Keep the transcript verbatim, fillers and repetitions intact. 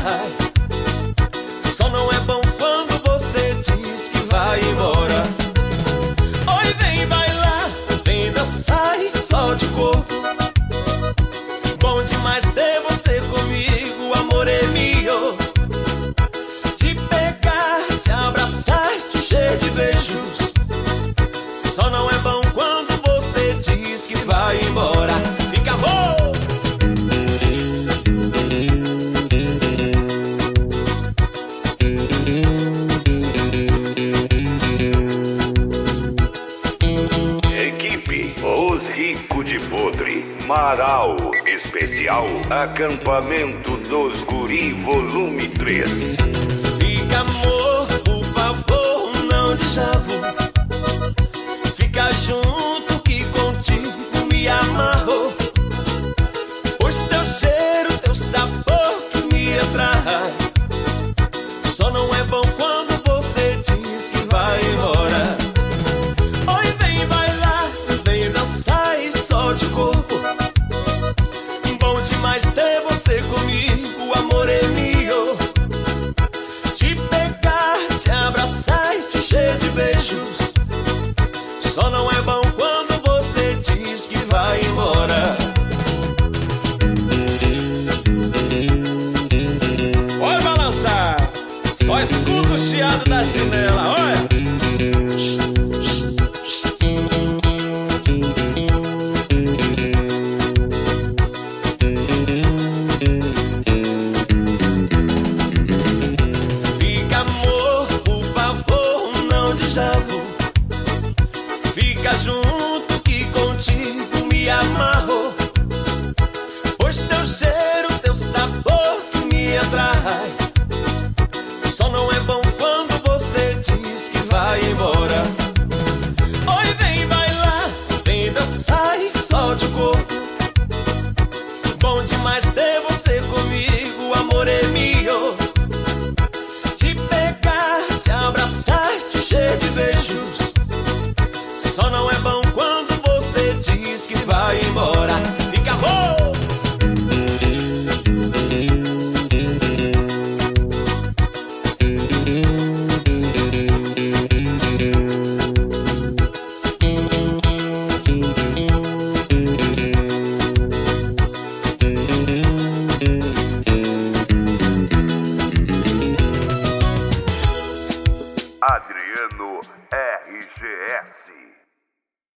atrai. Só não é bom quando você diz que vai embora. Oi, vem bailar, vem dançar e só de corpo. Bom demais ter você comigo, amor é meu. Te pegar, te abraçar, te encher de beijos. Só não é bom quando você diz que vai embora. Fica bom! Equipe Os Rico de Podre, Marau, especial Acampamento dos Guri, volume três. Fica, amor, por favor, não de chavo. Fica junto que contigo me amarro. Pois teu cheiro, teu sabor que me atrai. Só não é bom quando você diz que vai embora. Oi, vem bailar, vem dançar e só de corpo. Bom demais ter você comigo, amor é meu. Te pegar, te abraçar e te encher de beijos. Só não é bom quando você diz que vai embora. Olha balançar, só escuta o chiado da chinela, olha. Fica, amor, por favor, não de chavo. Fica junto que contigo me amarro. Pois teu cheiro, teu sabor que me atrai. Só não é bom quando você diz que vai embora. Oi, vem bailar, vem dançar e só de corpo. Bom demais ter você comigo, amor é meu. Te pegar, te abraçar, te encher de beijos. Só não é bom quando você diz que vai embora. Fica bom! Adriano R G S.